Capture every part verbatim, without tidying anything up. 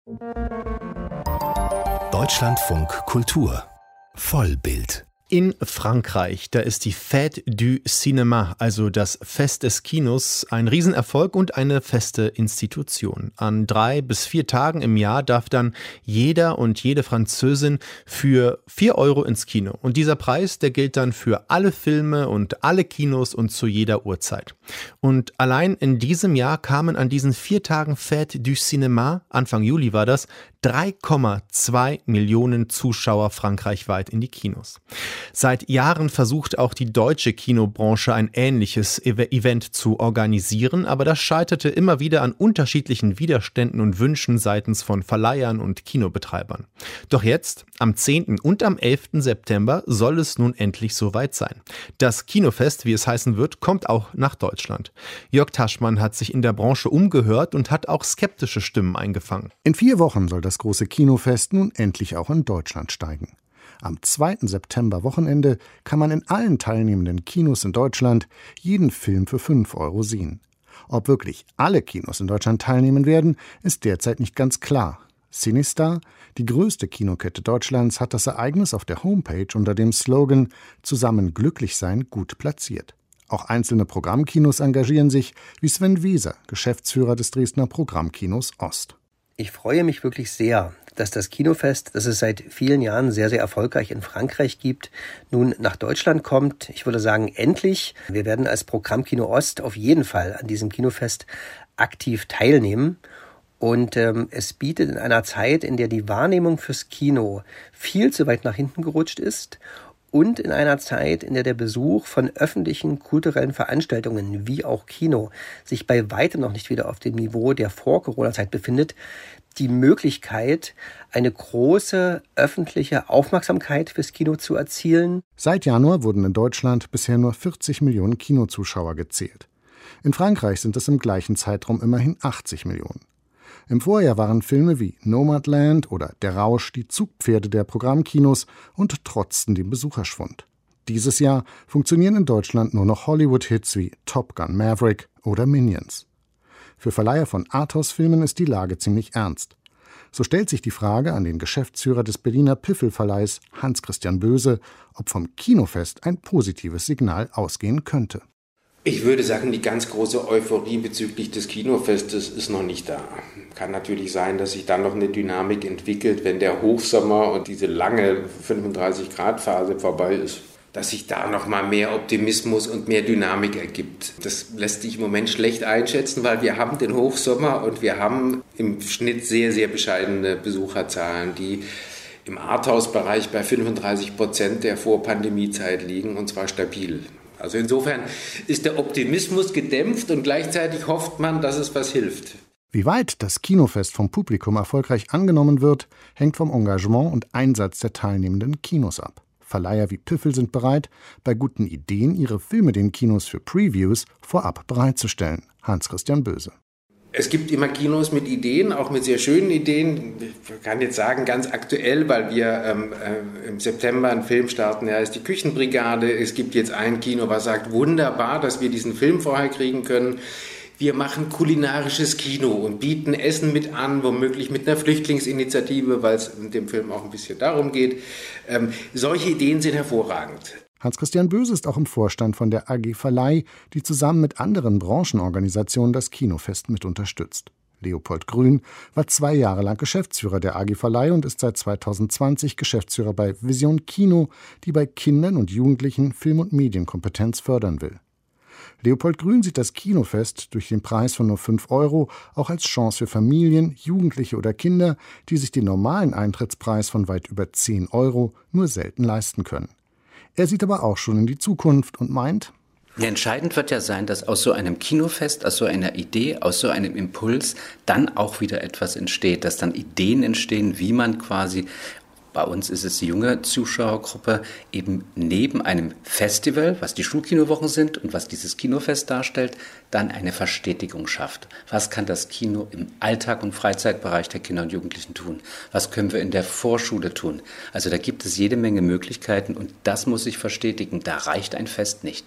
Deutschlandfunk Kultur Vollbild. In Frankreich, da ist die Fête du Cinéma, also das Fest des Kinos, ein Riesenerfolg und eine feste Institution. An drei bis vier Tagen im Jahr darf dann jeder und jede Französin für vier Euro ins Kino. Und dieser Preis, der gilt dann für alle Filme und alle Kinos und zu jeder Uhrzeit. Und allein in diesem Jahr kamen an diesen vier Tagen Fête du Cinéma, Anfang Juli war das, drei Komma zwei Millionen Zuschauer frankreichweit in die Kinos. Seit Jahren versucht auch die deutsche Kinobranche ein ähnliches Event zu organisieren, aber das scheiterte immer wieder an unterschiedlichen Widerständen und Wünschen seitens von Verleihern und Kinobetreibern. Doch jetzt, am zehnten und am elften September, soll es nun endlich soweit sein. Das Kinofest, wie es heißen wird, kommt auch nach Deutschland. Jörg Taschmann hat sich in der Branche umgehört und hat auch skeptische Stimmen eingefangen. In vier Wochen soll das große Kinofest nun endlich auch in Deutschland steigen. Am zweiten September-Wochenende kann man in allen teilnehmenden Kinos in Deutschland jeden Film für fünf Euro sehen. Ob wirklich alle Kinos in Deutschland teilnehmen werden, ist derzeit nicht ganz klar. CineStar, die größte Kinokette Deutschlands, hat das Ereignis auf der Homepage unter dem Slogan »Zusammen glücklich sein« gut platziert. Auch einzelne Programmkinos engagieren sich, wie Sven Wieser, Geschäftsführer des Dresdner Programmkinos Ost. Ich freue mich wirklich sehr, dass das Kinofest, das es seit vielen Jahren sehr, sehr erfolgreich in Frankreich gibt, nun nach Deutschland kommt. Ich würde sagen, endlich. Wir werden als Programmkino Ost auf jeden Fall an diesem Kinofest aktiv teilnehmen. Und ähm, es bietet in einer Zeit, in der die Wahrnehmung fürs Kino viel zu weit nach hinten gerutscht ist, und in einer Zeit, in der der Besuch von öffentlichen kulturellen Veranstaltungen wie auch Kino sich bei weitem noch nicht wieder auf dem Niveau der Vor-Corona-Zeit befindet, die Möglichkeit, eine große öffentliche Aufmerksamkeit fürs Kino zu erzielen. Seit Januar wurden in Deutschland bisher nur vierzig Millionen Kinozuschauer gezählt. In Frankreich sind es im gleichen Zeitraum immerhin achtzig Millionen. Im Vorjahr waren Filme wie Nomadland oder Der Rausch die Zugpferde der Programmkinos und trotzten dem Besucherschwund. Dieses Jahr funktionieren in Deutschland nur noch Hollywood-Hits wie Top Gun Maverick oder Minions. Für Verleiher von Arthouse-Filmen ist die Lage ziemlich ernst. So stellt sich die Frage an den Geschäftsführer des Berliner Piffel-Verleihs Hans-Christian Böse, ob vom Kinofest ein positives Signal ausgehen könnte. Ich würde sagen, die ganz große Euphorie bezüglich des Kinofestes ist noch nicht da. Kann natürlich sein, dass sich dann noch eine Dynamik entwickelt, wenn der Hochsommer und diese lange fünfunddreißig Grad Phase vorbei ist, dass sich da noch mal mehr Optimismus und mehr Dynamik ergibt. Das lässt sich im Moment schlecht einschätzen, weil wir haben den Hochsommer und wir haben im Schnitt sehr, sehr bescheidene Besucherzahlen, die im Arthouse-Bereich bei fünfunddreißig Prozent der Vor-Pandemie-Zeit liegen, und zwar stabil. Also insofern ist der Optimismus gedämpft und gleichzeitig hofft man, dass es was hilft. Wie weit das Kinofest vom Publikum erfolgreich angenommen wird, hängt vom Engagement und Einsatz der teilnehmenden Kinos ab. Verleiher wie Piffel sind bereit, bei guten Ideen ihre Filme den Kinos für Previews vorab bereitzustellen. Hans-Christian Böse. Es gibt immer Kinos mit Ideen, auch mit sehr schönen Ideen. Ich kann jetzt sagen, ganz aktuell, weil wir ähm, äh, im September einen Film starten, der heißt Die Küchenbrigade. Es gibt jetzt ein Kino, was sagt, wunderbar, dass wir diesen Film vorher kriegen können. Wir machen kulinarisches Kino und bieten Essen mit an, womöglich mit einer Flüchtlingsinitiative, weil es in dem Film auch ein bisschen darum geht. Ähm, solche Ideen sind hervorragend. Hans-Christian Böse ist auch im Vorstand von der A G Verleih, die zusammen mit anderen Branchenorganisationen das Kinofest mit unterstützt. Leopold Grün war zwei Jahre lang Geschäftsführer der A G Verleih und ist seit zweitausendzwanzig Geschäftsführer bei Vision Kino, die bei Kindern und Jugendlichen Film- und Medienkompetenz fördern will. Leopold Grün sieht das Kinofest durch den Preis von nur fünf Euro auch als Chance für Familien, Jugendliche oder Kinder, die sich den normalen Eintrittspreis von weit über zehn Euro nur selten leisten können. Er sieht aber auch schon in die Zukunft und meint, ja, entscheidend wird ja sein, dass aus so einem Kinofest, aus so einer Idee, aus so einem Impuls dann auch wieder etwas entsteht, dass dann Ideen entstehen, wie man quasi, bei uns ist es die junge Zuschauergruppe, eben neben einem Festival, was die Schulkinowochen sind und was dieses Kinofest darstellt, dann eine Verstetigung schafft. Was kann das Kino im Alltag- und Freizeitbereich der Kinder und Jugendlichen tun? Was können wir in der Vorschule tun? Also da gibt es jede Menge Möglichkeiten und das muss sich verstetigen. Da reicht ein Fest nicht.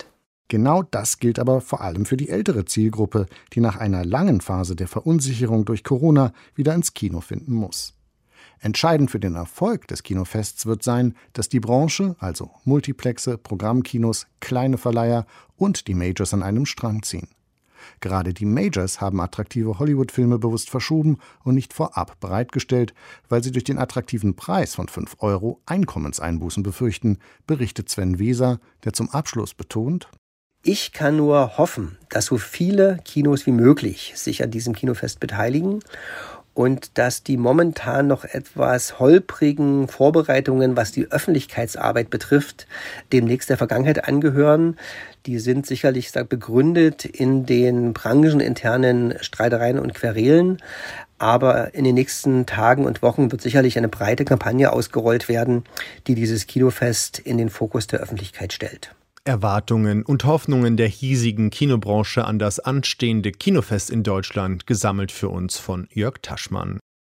Genau das gilt aber vor allem für die ältere Zielgruppe, die nach einer langen Phase der Verunsicherung durch Corona wieder ins Kino finden muss. Entscheidend für den Erfolg des Kinofests wird sein, dass die Branche, also Multiplexe, Programmkinos, kleine Verleiher und die Majors an einem Strang ziehen. Gerade die Majors haben attraktive Hollywood-Filme bewusst verschoben und nicht vorab bereitgestellt, weil sie durch den attraktiven Preis von fünf Euro Einkommenseinbußen befürchten, berichtet Sven Weser, der zum Abschluss betont: Ich kann nur hoffen, dass so viele Kinos wie möglich sich an diesem Kinofest beteiligen und dass die momentan noch etwas holprigen Vorbereitungen, was die Öffentlichkeitsarbeit betrifft, demnächst der Vergangenheit angehören. Die sind sicherlich begründet in den brancheninternen Streitereien und Querelen. Aber in den nächsten Tagen und Wochen wird sicherlich eine breite Kampagne ausgerollt werden, die dieses Kinofest in den Fokus der Öffentlichkeit stellt. Erwartungen und Hoffnungen der hiesigen Kinobranche an das anstehende Kinofest in Deutschland, gesammelt für uns von Jörg Taschmann.